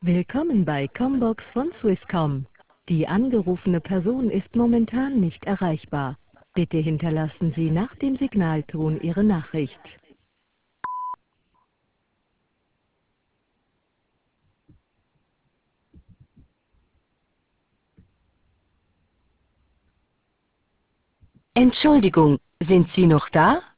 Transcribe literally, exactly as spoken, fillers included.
Willkommen bei Combox von Swisscom. Die angerufene Person ist momentan nicht erreichbar. Bitte hinterlassen Sie nach dem Signalton Ihre Nachricht. Entschuldigung, sind Sie noch da?